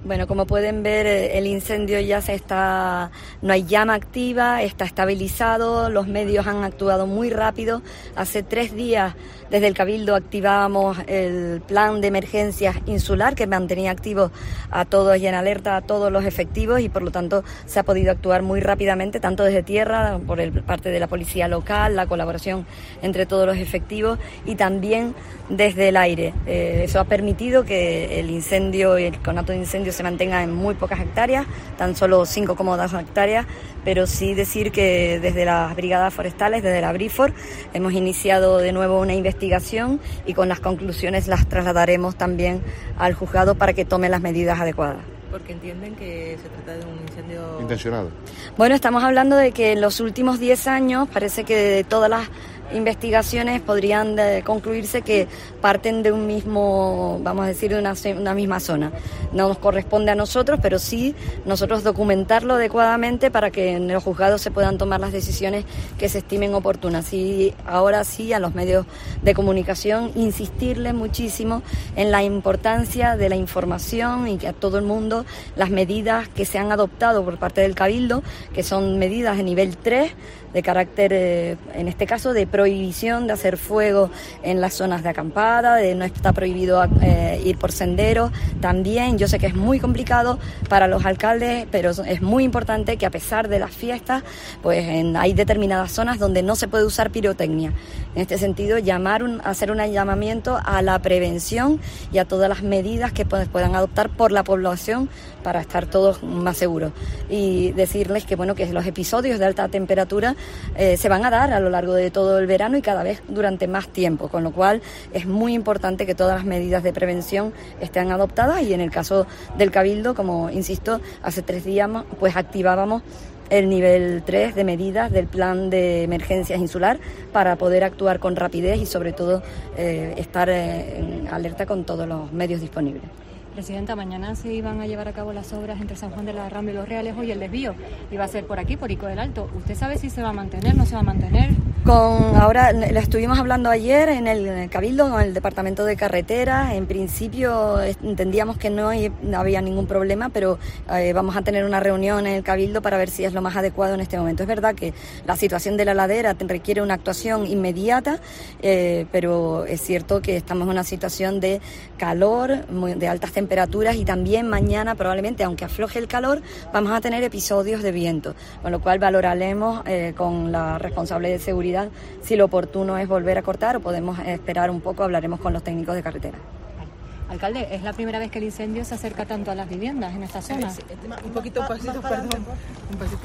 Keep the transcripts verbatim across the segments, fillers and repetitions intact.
Bueno, como pueden ver, el incendio ya se está, no hay llama activa, está estabilizado, los medios han actuado muy rápido. Hace tres días desde el Cabildo activábamos el plan de emergencias insular que mantenía activos a todos y en alerta a todos los efectivos, y por lo tanto se ha podido actuar muy rápidamente, tanto desde tierra, por el, parte de la policía local, la colaboración entre todos los efectivos, y también desde el aire. Eh, eso ha permitido que el incendio y el conato de incendio se mantenga en muy pocas hectáreas, tan solo cinco cómodas hectáreas, pero sí decir que desde las brigadas forestales, desde la BRIFOR, hemos iniciado de nuevo una investigación y con las conclusiones las trasladaremos también al juzgado para que tome las medidas adecuadas. Porque entienden que se trata de un incendio intencionado. Bueno, estamos hablando de que en los últimos diez años parece que de todas las investigaciones podrían de concluirse que parten de un mismo, vamos a decir, de una, una misma zona. No nos corresponde a nosotros, pero sí nosotros documentarlo adecuadamente para que en los juzgados se puedan tomar las decisiones que se estimen oportunas. Y ahora sí, a los medios de comunicación, insistirles muchísimo en la importancia de la información y que a todo el mundo las medidas que se han adoptado por parte del Cabildo, que son medidas de nivel tres, de carácter, eh, en este caso, de prohibición de hacer fuego en las zonas de acampada, de no está prohibido eh, ir por senderos. También, yo sé que es muy complicado para los alcaldes, pero es muy importante que a pesar de las fiestas, pues en, hay determinadas zonas donde no se puede usar pirotecnia. En este sentido, llamar un, hacer un llamamiento a la prevención y a todas las medidas que puedan adoptar por la población para estar todos más seguros. Y decirles que, bueno, que los episodios de alta temperatura Eh, se van a dar a lo largo de todo el verano y cada vez durante más tiempo, con lo cual es muy importante que todas las medidas de prevención estén adoptadas, y en el caso del Cabildo, como insisto, hace tres días pues activábamos el nivel tres de medidas del plan de emergencias insular para poder actuar con rapidez y sobre todo eh, estar eh, en alerta con todos los medios disponibles. Presidenta, mañana se iban a llevar a cabo las obras entre San Juan de la Rambla y Los Realejos y el desvío iba a ser por aquí, por Ico del Alto. ¿Usted sabe si se va a mantener, no se va a mantener? Con ahora le estuvimos hablando ayer en el, en el Cabildo con el Departamento de Carreteras. En principio entendíamos que no, no había ningún problema, pero eh, vamos a tener una reunión en el Cabildo para ver si es lo más adecuado en este momento. Es verdad que la situación de la ladera requiere una actuación inmediata, eh, pero es cierto que estamos en una situación de calor, muy, de altas temperaturas, y también mañana probablemente, aunque afloje el calor, vamos a tener episodios de viento, con lo cual valoraremos eh, con la responsable de seguridad si lo oportuno es volver a cortar o podemos esperar un poco. Hablaremos con los técnicos de carretera. Alcalde, ¿es la primera vez que el incendio se acerca tanto a las viviendas en esta zona? Sí, un poquito pasito, perdón. Un pasito.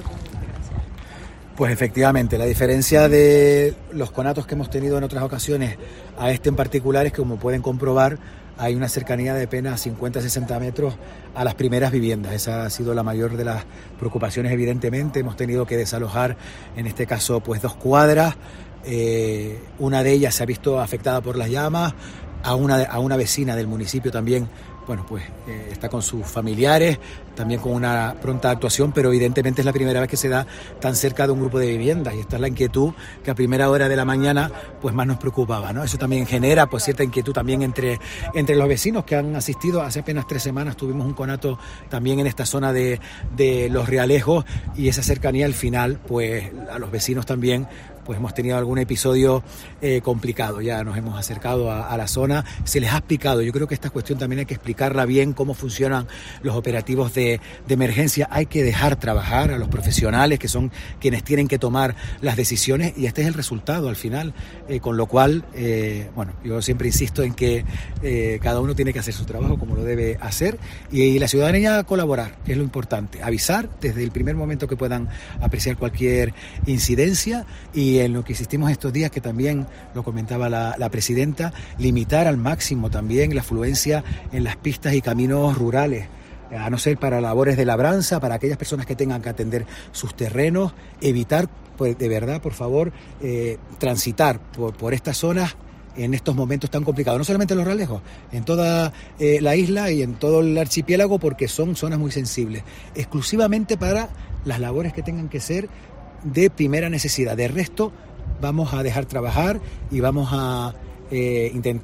Pues efectivamente, la diferencia de los conatos que hemos tenido en otras ocasiones a este en particular es que, como pueden comprobar, hay una cercanía de apenas cincuenta a sesenta metros a las primeras viviendas. Esa ha sido la mayor de las preocupaciones, evidentemente. Hemos tenido que desalojar, en este caso, pues dos cuadras. Eh, una de ellas se ha visto afectada por las llamas. A una, a una vecina del municipio también, bueno, pues eh, está con sus familiares, también con una pronta actuación, pero evidentemente es la primera vez que se da tan cerca de un grupo de viviendas, y esta es la inquietud que a primera hora de la mañana pues más nos preocupaba, ¿no? Eso también genera pues cierta inquietud también entre, entre los vecinos que han asistido. Hace apenas tres semanas tuvimos un conato también en esta zona de, de Los Realejos, y esa cercanía al final pues a los vecinos también pues hemos tenido algún episodio eh, complicado. Ya nos hemos acercado a, a la zona, se les ha explicado. Yo creo que esta cuestión también hay que explicarla bien, cómo funcionan los operativos de, de emergencia. Hay que dejar trabajar a los profesionales, que son quienes tienen que tomar las decisiones, y este es el resultado al final, eh, con lo cual, eh, bueno, yo siempre insisto en que eh, cada uno tiene que hacer su trabajo como lo debe hacer, y, y la ciudadanía colaborar, que es lo importante, avisar desde el primer momento que puedan apreciar cualquier incidencia. Y en lo que insistimos estos días, que también lo comentaba la, la presidenta, limitar al máximo también la afluencia en las pistas y caminos rurales, a no ser para labores de labranza, para aquellas personas que tengan que atender sus terrenos, evitar, pues, de verdad, por favor, eh, transitar por, por estas zonas en estos momentos tan complicados, no solamente en Los Realejos, en toda eh, la isla y en todo el archipiélago, porque son zonas muy sensibles, exclusivamente para las labores que tengan que ser de primera necesidad. De resto, vamos a dejar trabajar y vamos a eh, intentar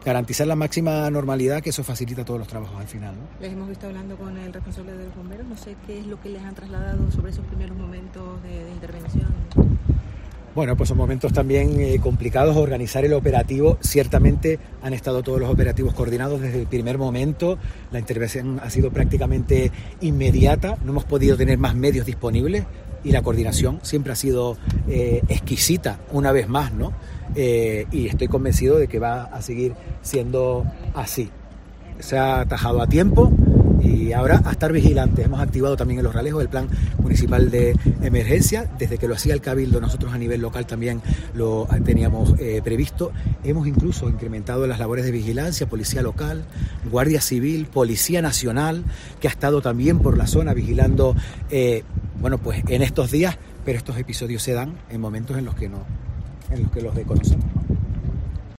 garantizar la máxima normalidad, que eso facilita todos los trabajos al final, ¿no? Les hemos visto hablando con el responsable de los bomberos, no sé qué es lo que les han trasladado sobre esos primeros momentos de, de intervención. Bueno, pues son momentos también eh, complicados. Organizar el operativo, ciertamente han estado todos los operativos coordinados desde el primer momento. La intervención ha sido prácticamente inmediata, no hemos podido tener más medios disponibles y la coordinación siempre ha sido eh, exquisita, una vez más, ¿no? Eh, y estoy convencido de que va a seguir siendo así. Se ha atajado a tiempo. Y ahora a estar vigilantes. Hemos activado también en Los Realejos el plan municipal de emergencia. Desde que lo hacía el Cabildo, nosotros a nivel local también lo teníamos eh, previsto. Hemos incluso incrementado las labores de vigilancia, policía local, guardia civil, policía nacional, que ha estado también por la zona vigilando, eh, bueno, pues en estos días, pero estos episodios se dan en momentos en los que no, en los que los desconocemos.